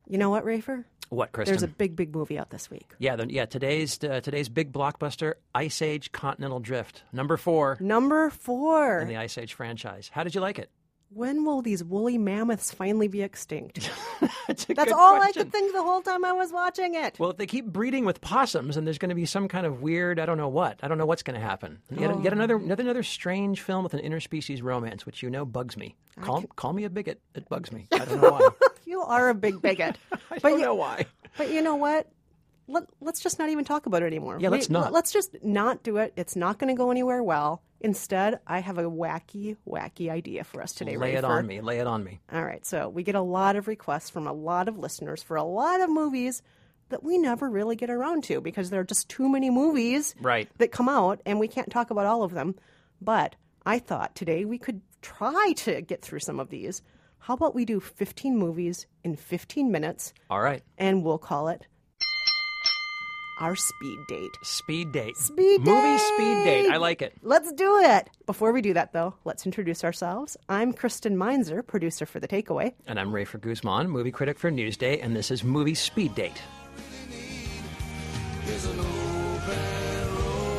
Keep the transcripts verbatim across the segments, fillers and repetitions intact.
You know what, Rafer? What, Kristen? There's a big, big movie out this week. Yeah, the, yeah. Today's uh, today's big blockbuster, Ice Age: Continental Drift, number four Number four. in the Ice Age franchise. How did you like it? When will these woolly mammoths finally be extinct? That's a That's good all question. I could think the whole time I was watching it. Well, if they keep breeding with possums, and there's going to be some kind of weird, I don't know what. I don't know what's going to happen. Yet, Oh. yet another, another another strange film with an interspecies romance, which you know bugs me. Call can- call me a bigot. It bugs me. I don't know why. You are a big bigot. I But don't you- know why. But you know what? Let, let's just not even talk about it anymore. Yeah, let's not. Let's just not do it. It's not going to go anywhere well. Instead, I have a wacky, wacky idea for us today, Lay it Rafer. on me. Lay it on me. All right, so we get a lot of requests from a lot of listeners for a lot of movies that we never really get around to because there are just too many movies Right. that come out, and we can't talk about all of them. But I thought today we could try to get through some of these. How about we do fifteen movies in fifteen minutes, All right. and we'll call it our speed date. Speed date. Speed Movie date! speed date. I like it. Let's do it. Before we do that, though, let's introduce ourselves. I'm Kristen Meinzer, producer for The Takeaway. And I'm Rafer Guzman, movie critic for Newsday, and this is Movie Speed Date. There's an open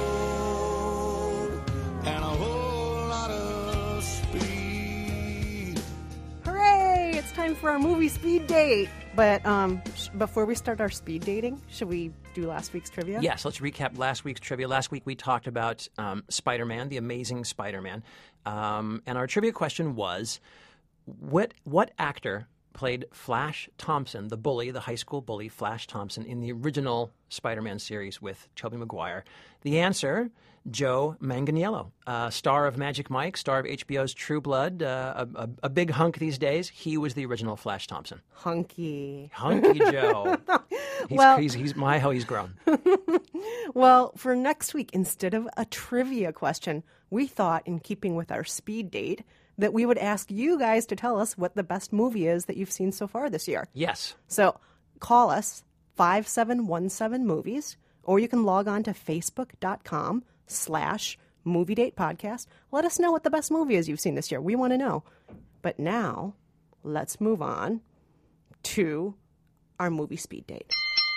road and a whole lot of speed. Hooray! It's time for our movie speed date. But um, sh- before we start our speed dating, should we do last week's trivia? Yes, let's recap last week's trivia. Last week we talked about um, Spider-Man, the Amazing Spider-Man. Um, and our trivia question was, what what actor played Flash Thompson, the bully, the high school bully, Flash Thompson, in the original Spider-Man series with Tobey Maguire? The answer, Joe Manganiello, uh, star of Magic Mike, star of H B O's True Blood, uh, a, a, a big hunk these days. He was the original Flash Thompson. Hunky. Hunky Joe. He's, Well- he's, he's my how he's grown. Well, for next week, instead of a trivia question, we thought, in keeping with our speed date, that we would ask you guys to tell us what the best movie is that you've seen so far this year. Yes. So call us five seven one seven movies, or you can log on to facebook.com slash movie date podcast. Let us know what the best movie is you've seen this year. We want to know. But now, let's move on to our movie speed date.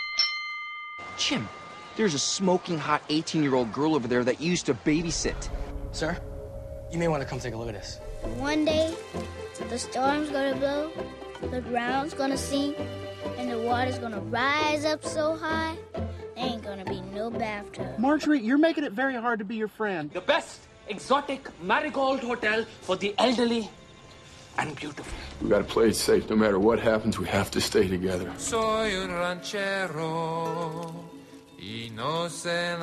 Jim, there's a smoking hot eighteen-year-old girl over there that you used to babysit. Sir, you may want to come take a look at this. One day, the storm's gonna blow, the ground's gonna sink, and the water's gonna rise up so high, there ain't gonna be no bathtub. Marjorie, you're making it very hard to be your friend. The best exotic marigold hotel for the elderly and beautiful. We gotta play it safe. No matter what happens, we have to stay together. Soy un ranchero y no sé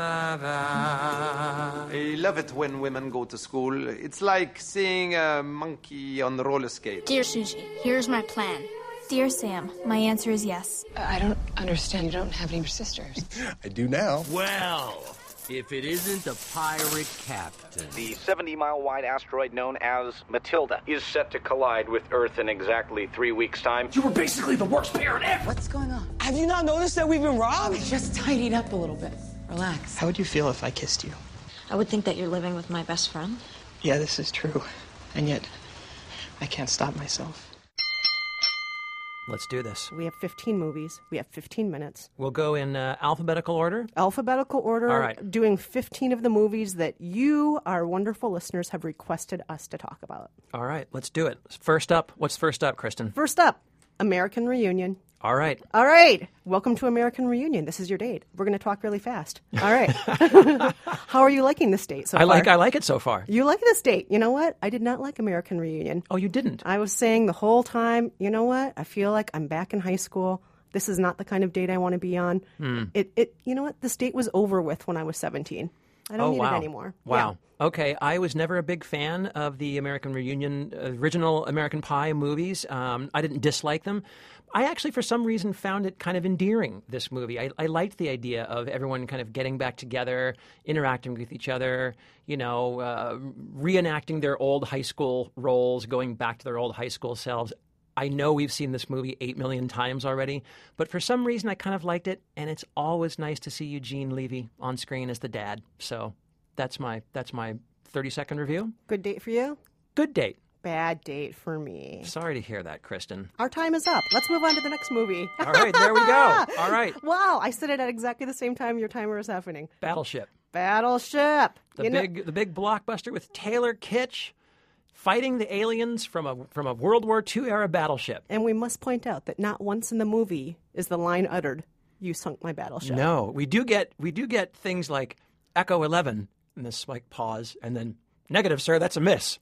nada. I love it when women go to school. It's like seeing a monkey on the roller skate. Dear Susie, here's my plan. Dear Sam, my answer is yes. I don't understand. You don't have any sisters. I do now. Well, if it isn't the pirate captain. The seventy-mile-wide asteroid known as Matilda is set to collide with Earth in exactly three weeks' time. You were basically the worst parent ever. What's going on? Have you not noticed that we've been robbed? I just tidied up a little bit. Relax. How would you feel if I kissed you? I would think that you're living with my best friend. Yeah, this is true. And yet, I can't stop myself. Let's do this. We have fifteen movies. We have fifteen minutes. We'll go in uh, alphabetical order. Alphabetical order. All right. Doing fifteen of the movies that you, our wonderful listeners, have requested us to talk about. All right, let's do it. First up, what's first up, Kristen? First up, American Reunion. All right. All right. Welcome to American Reunion. This is your date. We're going to talk really fast. All right. How are you liking this date so I far? like I like it so far. You like this date. You know what? I did not like American Reunion. Oh, you didn't? I was saying the whole time, you know what? I feel like I'm back in high school. This is not the kind of date I want to be on. Hmm. It, it, you know what? This date was over with when I was seventeen. I don't oh, need wow. it anymore. Wow. Okay, I was never a big fan of the American Reunion, uh, original American Pie movies. Um, I didn't dislike them. I actually, for some reason, found it kind of endearing, this movie. I, I liked the idea of everyone kind of getting back together, interacting with each other, you know, uh, reenacting their old high school roles, going back to their old high school selves. I know we've seen this movie eight million times already, but for some reason I kind of liked it, and it's always nice to see Eugene Levy on screen as the dad. So that's my that's my thirty-second review. Good date for you? Good date. Bad date for me. Sorry to hear that, Kristen. Our time is up. Let's move on to the next movie. All right, there we go. All right. Wow, I said it at exactly the same time your timer is happening. Battleship. Battleship. The You big know, the big blockbuster with Taylor Kitsch fighting the aliens from a from a World War Two era battleship. and we must point out that not once in the movie is the line uttered, "You sunk my battleship." No, we do get we do get things like Echo eleven, and this like pause, and then negative, sir, that's a miss.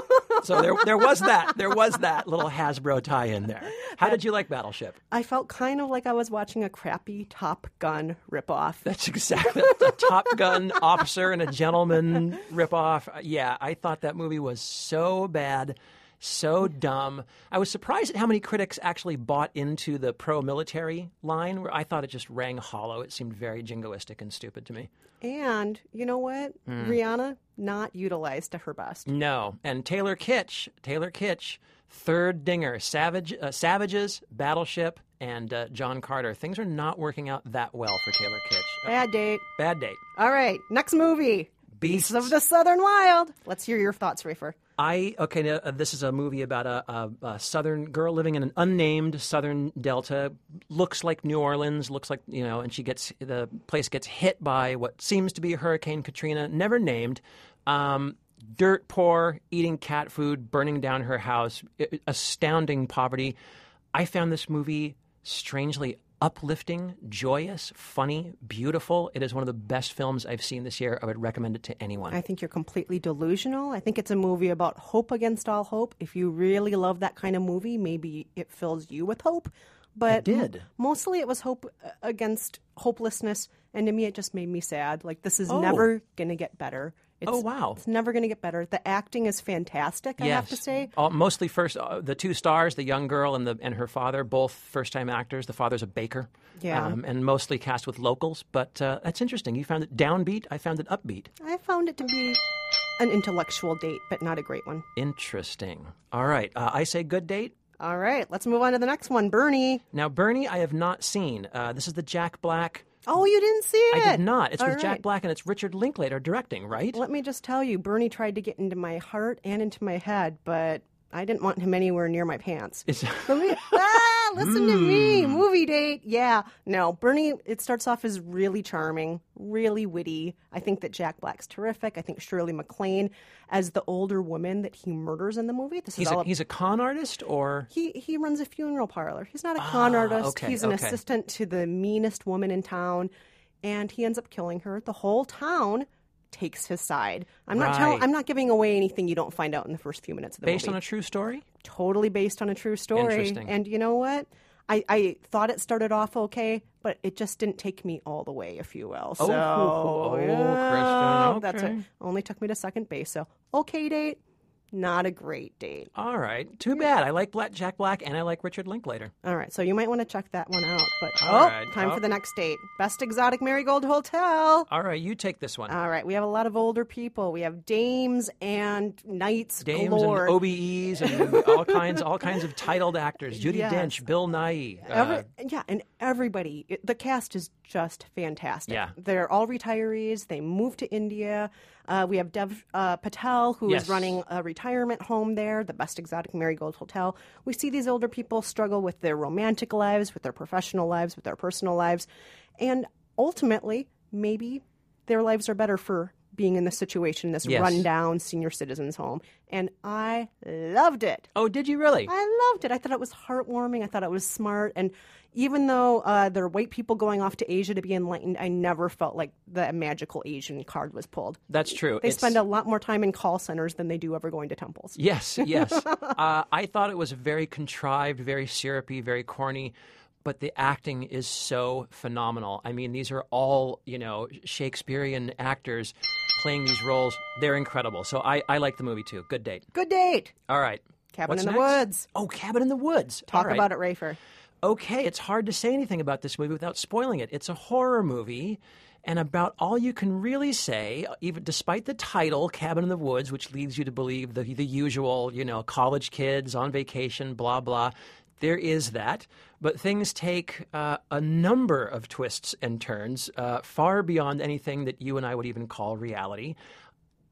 So there there was that. There was that little Hasbro tie-in there. How did you like Battleship? I felt kind of like I was watching a crappy Top Gun ripoff. That's exactly a Top Gun officer and a gentleman ripoff. Yeah, I thought that movie was so bad, so dumb. I was surprised at how many critics actually bought into the pro-military line, where I thought it just rang hollow. It seemed very jingoistic and stupid to me. And you know what? Mm. Rihanna, not utilized to her best. No. And Taylor Kitsch, Taylor Kitsch, third dinger, Savage, uh, Savages, Battleship, and uh, John Carter. Things are not working out that well for Taylor Kitsch. Bad date. Bad date. All right, next movie. Beasts of the Southern Wild. Let's hear your thoughts, Rafer. I okay. Uh, this is a movie about a, a, a southern girl living in an unnamed southern delta. Looks like New Orleans. Looks like you know, and she gets the place gets hit by what seems to be Hurricane Katrina, never named. Um, dirt poor, eating cat food, burning down her house. I- astounding poverty. I found this movie strangely uplifting, joyous, funny, beautiful. It is one of the best films I've seen this year. I would recommend it to anyone. I think you're completely delusional. I think it's a movie about hope against all hope. If you really love that kind of movie, maybe it fills you with hope. But It did. m- mostly it was hope uh, against hopelessness. And to me, it just made me sad. Like, this is Oh. never going to get better. It's, Oh, wow. It's never going to get better. The acting is fantastic, I have to say. All, mostly first, uh, the two stars, the young girl and the and her father, both first-time actors. The father's a baker, Yeah. um, and mostly cast with locals. But uh, that's interesting. You found it downbeat. I found it upbeat. I found it to be an intellectual date, but not a great one. Interesting. All right, uh, I say good date. All right, let's move on to the next one. Bernie. Now, Bernie, I have not seen. Uh, this is the Jack Black. Oh, you didn't see it? I did not. It's All with Jack right. Black, and it's Richard Linklater directing, right? Let me just tell you, Bernie tried to get into my heart and into my head, but I didn't want him anywhere near my pants. It's- Let me- ah, listen to me. Mm. Movie date. Yeah. No, Bernie, it starts off as really charming, really witty. I think that Jack Black's terrific. I think Shirley MacLaine as the older woman that he murders in the movie. This He's is a, all ab- he's a con artist, or He he runs a funeral parlor. He's not a con Ah, artist. okay, He's an okay. assistant to the meanest woman in town, and he ends up killing her. The whole town takes his side. I'm not telling. Right. I'm not giving away anything you don't find out in the first few minutes of the based movie. on a true story? Totally based on a true story. Interesting. And you know what? I, I thought it started off okay, but it just didn't take me all the way, if you will. So, Oh, oh, yeah, Kristen, that's okay. it. Only took me to second base. So, okay date, not a great date. All right. Too bad. I like Black, Jack Black, and I like Richard Linklater. All right, so you might want to check that one out. But All oh, right. time Oh. for the next date. Best Exotic Marigold Hotel. All right, you take this one. All right, we have a lot of older people. We have dames and knights Dames galore. and O B Es and all kinds, all kinds of titled actors. Judy Yes. Dench, Bill Nighy. uh, Every, yeah, and everybody. It, the cast is just fantastic. Yeah. They're all retirees. They moved to India. Uh, we have Dev uh, Patel, who is Yes. running a retirement home there, the Best Exotic Marigold Hotel. We see these older people struggle with their romantic lives, with their professional lives, with their personal lives. And ultimately, maybe their lives are better for being in this situation, this Yes. rundown senior citizens home. And I loved it. Oh, did you really? I loved it. I thought it was heartwarming. I thought it was smart. And even though uh, there are white people going off to Asia to be enlightened, I never felt like the magical Asian card was pulled. That's true. They It's- spend a lot more time in call centers than they do ever going to temples. Yes, yes. uh, I thought it was very contrived, very syrupy, very corny, but the acting is so phenomenal. I mean, these are all, you know, Shakespearean actors playing these roles. They're incredible. So I, I like the movie too. Good date. Good date. All right. Cabin What's in the next? Woods. Oh, Cabin in the Woods. Talk All right. about it, Rafer. Okay, it's hard to say anything about this movie without spoiling it. It's a horror movie, and about all you can really say, even despite the title, Cabin in the Woods, which leads you to believe the the usual, you know, college kids on vacation, blah, blah. There is that, but things take uh, a number of twists and turns, uh, far beyond anything that you and I would even call reality.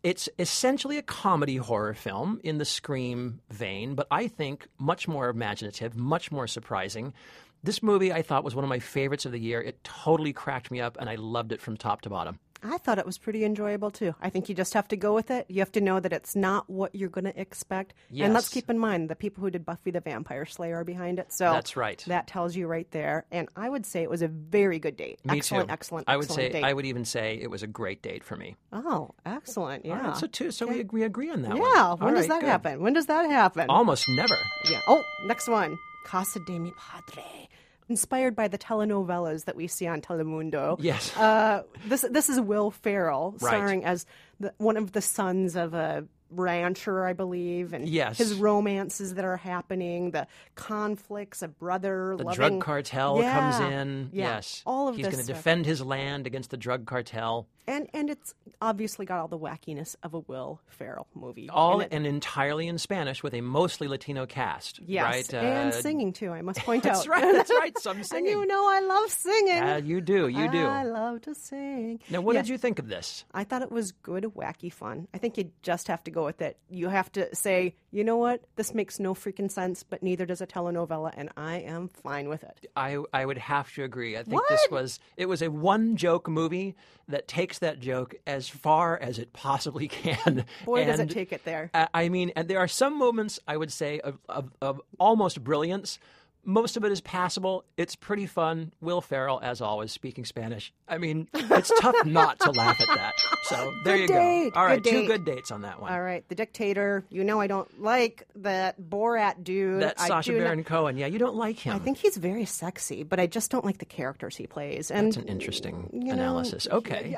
It's essentially a comedy horror film in the Scream vein, but I think much more imaginative, much more surprising. This movie, I thought, was one of my favorites of the year. It totally cracked me up, and I loved it from top to bottom. I thought it was pretty enjoyable, too. I think you just have to go with it. You have to know that it's not what you're going to expect. Yes. And let's keep in mind, the people who did Buffy the Vampire Slayer are behind it. So that's right. That tells you right there. And I would say it was a very good date. Me excellent, too. excellent, I would excellent say date. I would even say it was a great date for me. Oh, excellent. Yeah. All right, so, too, so okay. we, we agree on that yeah. one. Yeah. All When does right, that good. happen? When does that happen? Almost never. Yeah. Oh, next one. Casa de mi Padre. Inspired by the telenovelas that we see on Telemundo. Yes. Uh, this this is Will Ferrell Right. starring as the, one of the sons of a rancher, I believe, and Yes. his romances that are happening, the conflicts, a brother, The loving, drug cartel yeah, comes in. yeah, Yes. all of He's this going to stuff. defend his land against the drug cartel. and and it's obviously got all the wackiness of a Will Ferrell movie. All in it. and entirely in Spanish with a mostly Latino cast. Yes, right? and Uh, singing too. I must point That's out. right. That's right. Some And singing. you know I love singing. Yeah, you do. You do. I love to sing. Now, what Yeah. did you think of this? I thought it was good, wacky fun. I think you just have to go with it. You have to say, you know what, this makes no freaking sense, but neither does a telenovela, and I am fine with it. I I would have to agree. I think What? this was it was a one joke movie that takes that joke as far as it possibly can. Boy, does it And, take it there. uh, I mean, and there are some moments I would say of, of, of almost brilliance. Most of it is passable. It's pretty fun. Will Ferrell, as always, speaking Spanish. I mean, it's tough not to laugh at that. So there Good you date. go. All right, Good two date. good dates on that one. All right, The Dictator. You know I don't like that Borat dude. That I Sacha do not- Baron Cohen. Yeah, you don't like him. I think he's very sexy, but I just don't like the characters he plays. And That's an interesting you know, analysis. Okay.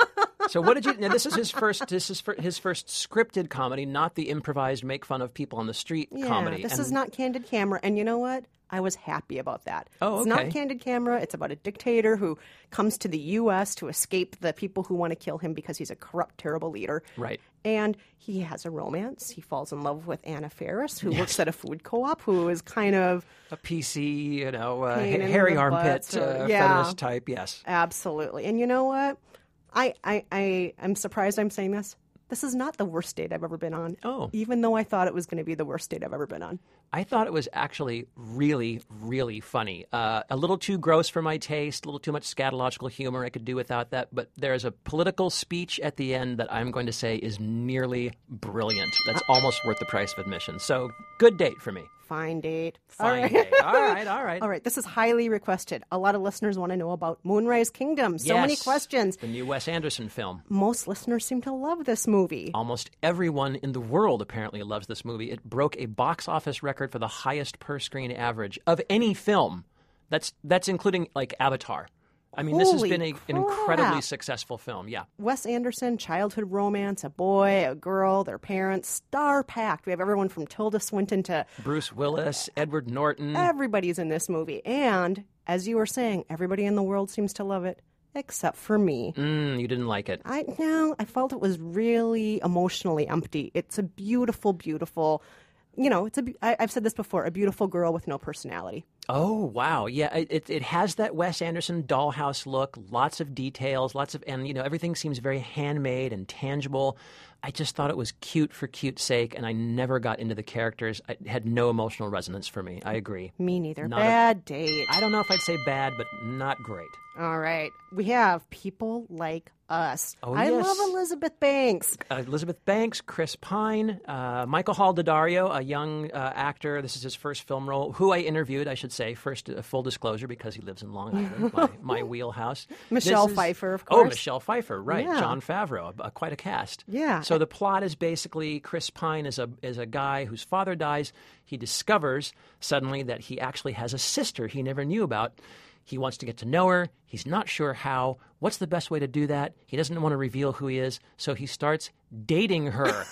So what did you? Now this is his first. This is for his first scripted comedy, not the improvised make fun of people on the street Yeah, comedy. this And- is not Candid Camera, and you know what? I was happy about that. Oh, It's not okay. Candid Camera. It's about a dictator who comes to the U S to escape the people who want to kill him because he's a corrupt, terrible leader. Right. And he has a romance. He falls in love with Anna Faris, who works at a food co-op, who is kind of a P C, you know, uh, pain ha- in hairy the armpit butts or- uh, yeah. feminist type. Yes. Absolutely. And you know what? I, I, I am surprised I'm saying this. This is not the worst date I've ever been on. Oh. Even though I thought it was going to be the worst date I've ever been on. I thought it was actually really, really funny. Uh, a little too gross for my taste, a little too much scatological humor. I could do without that. But there's a political speech at the end that I'm going to say is nearly brilliant. That's almost worth the price of admission. So good date for me. Fine date. Fine All right. date. All right, all right. All right, this is highly requested. A lot of listeners want to know about Moonrise Kingdom. So many Yes, questions. The new Wes Anderson film. Most listeners seem to love this movie. Almost everyone in the world apparently loves this movie. It broke a box office record for the highest per-screen average of any film. That's that's including like Avatar. I mean, this has Holy been a, an crap. incredibly successful film. Yeah. Wes Anderson, childhood romance, a boy, a girl, their parents, star-packed. We have everyone from Tilda Swinton to Bruce Willis, Edward Norton. everybody's in this movie. And, as you were saying, everybody in the world seems to love it, except for me. Mm, you didn't like it. I no, I felt it was really emotionally empty. It's a beautiful, beautiful, you know, it's a. I, I've said this before, a beautiful girl with no personality. Oh, wow. Yeah, it, it it has that Wes Anderson dollhouse look, lots of details, lots of, and, you know, everything seems very handmade and tangible. I just thought it was cute for cute's sake, and I never got into the characters. It had no emotional resonance for me. I agree. Me neither. Not a- Bad date. I don't know if I'd say bad, but not great. All right. We have People Like Us. Oh, I yes. love Elizabeth Banks. Uh, Elizabeth Banks, Chris Pine, uh, Michael Hall Daddario, a young uh, actor. This is his first film role, who I interviewed, I should say. First, uh, full disclosure, because he lives in Long Island, my, my wheelhouse. Michelle This is- Pfeiffer, of Oh, course. Michelle Pfeiffer, right. Yeah. John Favreau, uh, quite a cast. Yeah. So the plot is basically Chris Pine is a, is a guy whose father dies. He discovers suddenly that he actually has a sister he never knew about. He wants to get to know her. He's not sure how. What's the best way to do that? He doesn't want to reveal who he is, so he starts dating her.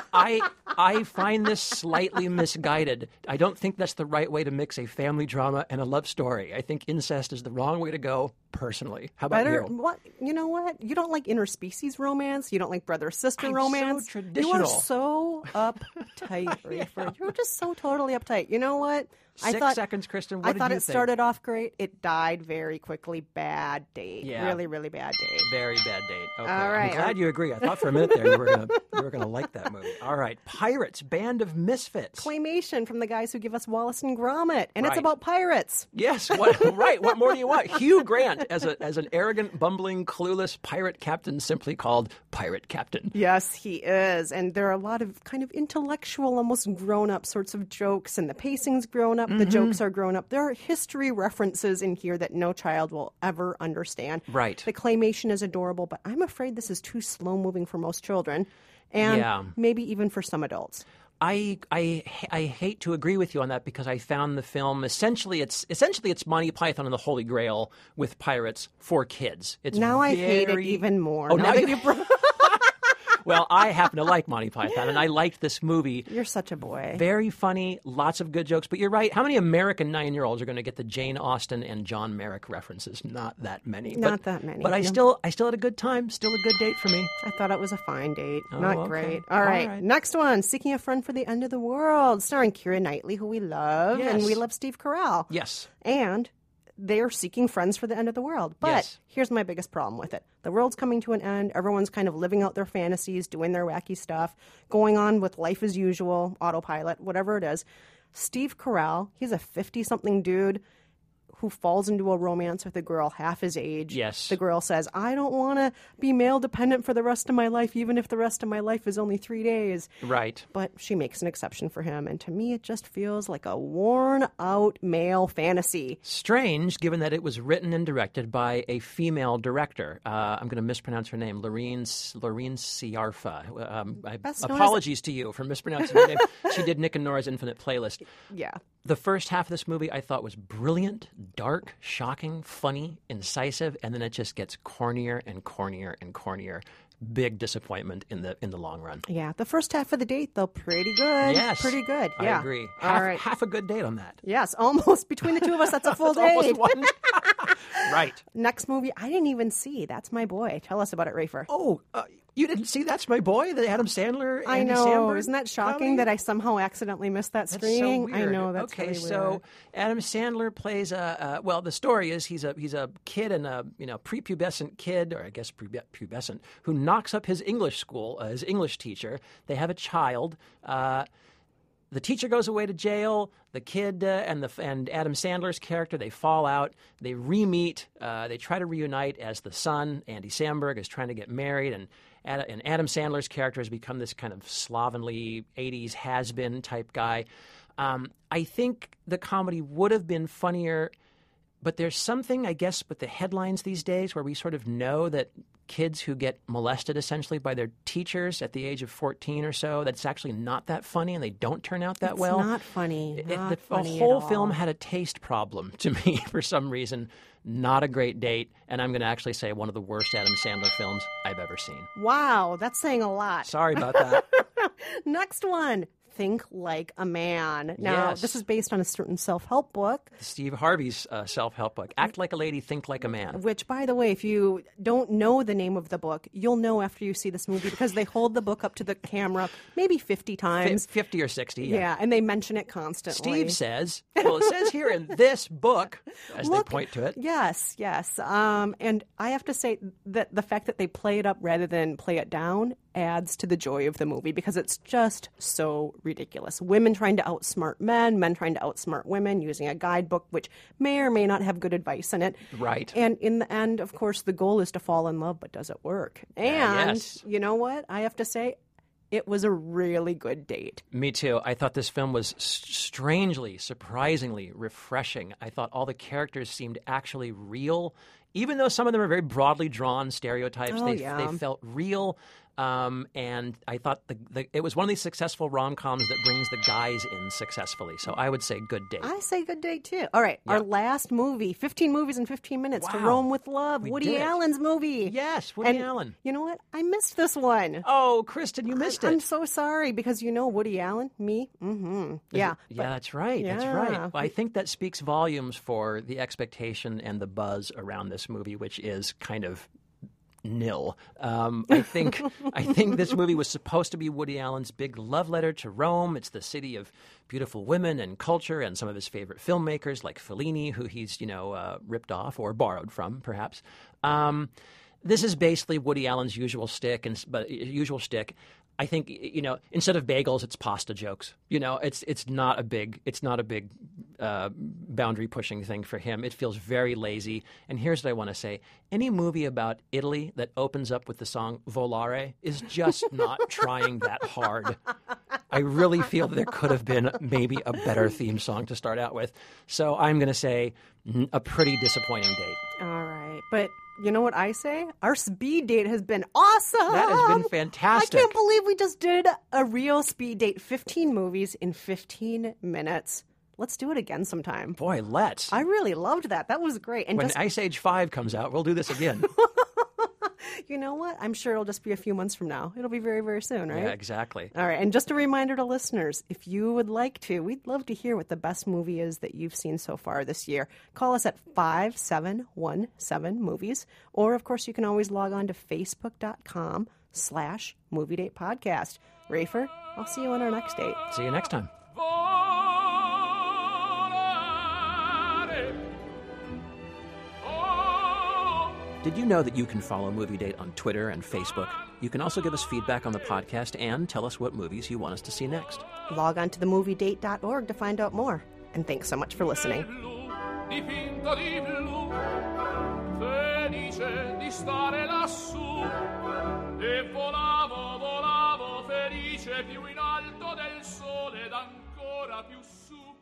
I I find this slightly misguided. I don't think that's the right way to mix a family drama and a love story. I think incest is the wrong way to go, personally. How about Better, you? what? You know what? You don't like interspecies romance. You don't like brother-sister I'm romance. so You are traditional. so uptight, Rayford. You're just so totally uptight. You know what? I Six thought, seconds, Kristen. What I did thought you it think? started off great. It died very quickly. Bad date. Yeah. Really, really bad date. Very bad date. Okay. All right. I'm glad you agree. I thought for a minute there you were gonna you were gonna like that movie. All right. Pirates, Band of Misfits. Claymation from the guys who give us Wallace and Gromit, and it's Right. about pirates. Yes. What, right. What more do you want? Hugh Grant as a as an arrogant, bumbling, clueless pirate captain, simply called Pirate Captain. Yes, he is. And there are a lot of kind of intellectual, almost grown-up sorts of jokes, and the pacing's grown up, the Mm-hmm. jokes are grown up. There are history references in here that no child will ever understand. Right. The claymation is adorable, but I'm afraid this is too slow-moving for most children, and Yeah. maybe even for some adults. I, I I hate to agree with you on that because I found the film essentially it's essentially it's Monty Python and the Holy Grail with pirates for kids. It's Now I hate it very- even more. Oh, now now that you- you brought... Well, I happen to like Monty Python, and I liked this movie. You're such a boy. Very funny, lots of good jokes. But you're right. How many American nine-year-olds are going to get the Jane Austen and John Merrick references? Not that many. Not but, that many. But I Yeah. still, I still had a good time. Still a good date for me. I thought it was a fine date. Oh, Not okay. great. All All right. right. Next one, Seeking a Friend for the End of the World, starring Keira Knightley, who we love, and Yes. we love Steve Carell. Yes. And they're seeking friends for the end of the world. But Yes. here's my biggest problem with it. The world's coming to an end. Everyone's kind of living out their fantasies, doing their wacky stuff, going on with life as usual, autopilot, whatever it is. Steve Carell, he's a fifty-something dude who falls into a romance with a girl half his age. Yes. The girl says, I don't want to be male dependent for the rest of my life, even if the rest of my life is only three days. Right. But she makes an exception for him. And to me, it just feels like a worn out male fantasy. Strange, given that it was written and directed by a female director. Uh, I'm going to mispronounce her name, Lorene, Lorene Ciarfa. Um, I, Best known as- apologies to you for mispronouncing her name. She did Nick and Nora's Infinite Playlist. Yeah. The first half of this movie I thought was brilliant, dark, shocking, funny, incisive, and then it just gets cornier and cornier and cornier. Big disappointment in the in the long run. Yeah, the first half of the date, though, pretty good. Yes. Pretty good. Yeah. I agree. All Half, right. half a good date on that. Yes, almost. Between the two of us, that's a full That's almost date. one. Right. Next movie, I didn't even see. That's My Boy. Tell us about it, Rafer. Oh, uh, you didn't see That's My Boy, the Adam Sandler, I Andy know. Samberg Isn't that shocking comedy? that I somehow accidentally missed that That's screening? so I weird. know that's okay. really weird. So Adam Sandler plays a uh, well. The story is he's a he's a kid and a you know prepubescent kid, or I guess pube- pubescent, who knocks up his English school, uh, his English teacher. They have a child. Uh, The teacher goes away to jail. The kid uh, and the and Adam Sandler's character, they fall out. They re-meet. Uh, they try to reunite as the son, Andy Samberg, is trying to get married, and Ad, and Adam Sandler's character has become this kind of slovenly eighties has-been type guy. Um, I think the comedy would have been funnier, but there's something, I guess, with the headlines these days where we sort of know that kids who get molested essentially by their teachers at the age of fourteen or so, that's actually not that funny and they don't turn out that it's well. not funny. It- Not the, funny the whole at all. film had a taste problem to me for some reason. Not a great date, and I'm going to actually say one of the worst Adam Sandler films I've ever seen. Wow, that's saying a lot. Sorry about that. Next one. Think Like a Man. Now, Yes. this is based on a certain self-help book, Steve Harvey's uh, self-help book, Act Like a Lady, Think Like a Man. which, by the way, if you don't know the name of the book, you'll know after you see this movie because they hold the book up to the camera maybe fifty times. F- fifty or sixty, yeah. yeah. and they mention it constantly. Steve says, well, it says here in this book, as Look, they point to it. Yes, yes. Um, and I have to say that the fact that they play it up rather than play it down adds to the joy of the movie because it's just so ridiculous. Women trying to outsmart men, men trying to outsmart women using a guidebook which may or may not have good advice in it. Right. And in the end, of course, the goal is to fall in love, but does it work? And yes. you know what? I have to say, it was a really good date. Me too. I thought this film was s- strangely, surprisingly refreshing. I thought all the characters seemed actually real. Even though some of them are very broadly drawn stereotypes, Oh, they, yeah. they felt real. Um, and I thought the, the it was one of these successful rom-coms that brings the guys in successfully. So I would say Good Date. I say Good Date, too. All right, yeah. Our last movie, fifteen movies in fifteen minutes, wow. To Rome with Love, we Woody Allen's movie. Yes, Woody and Allen. You know what? I missed this one. Oh, Kristen, you missed I, it. I'm so sorry, because you know Woody Allen, me, mm-hmm. Yeah. Yeah, but, that's right. yeah. That's right. Well, I think that speaks volumes for the expectation and the buzz around this movie, which is kind of nil. Um, I think I think this movie was supposed to be Woody Allen's big love letter to Rome. It's the city of beautiful women and culture, and some of his favorite filmmakers like Fellini, who he's you know uh, ripped off or borrowed from, perhaps. Um, this is basically Woody Allen's usual stick, and but usual stick. I think you know instead of bagels, it's pasta jokes. You know, it's it's not a big it's not a big uh, boundary pushing thing for him. It feels very lazy. And here's what I want to say: any movie about Italy that opens up with the song "Volare" is just not trying that hard. I really feel that there could have been maybe a better theme song to start out with. So I'm going to say a pretty disappointing date. All right, but. You know what I say? Our speed date has been awesome. That has been fantastic. I can't believe we just did a real speed date, fifteen movies in fifteen minutes. Let's do it again sometime. Boy, let's. I really loved that. That was great. And when just... Ice Age five comes out, we'll do this again. You know what? I'm sure it'll just be a few months from now. It'll be very, very soon, right? Yeah, exactly. All right. And just a reminder to listeners, if you would like to, we'd love to hear what the best movie is that you've seen so far this year. Call us at five seven one seven movies. Or, of course, you can always log on to facebook.com slash movie date podcast. Rafer, I'll see you on our next date. See you next time. Did you know that you can follow Movie Date on Twitter and Facebook? You can also give us feedback on the podcast and tell us what movies you want us to see next. Log on to the movie date dot org to find out more. And thanks so much for listening. Dipinto di blu, felice di stare lassù, e volavo, volavo felice più in alto del sole ed ancora più su.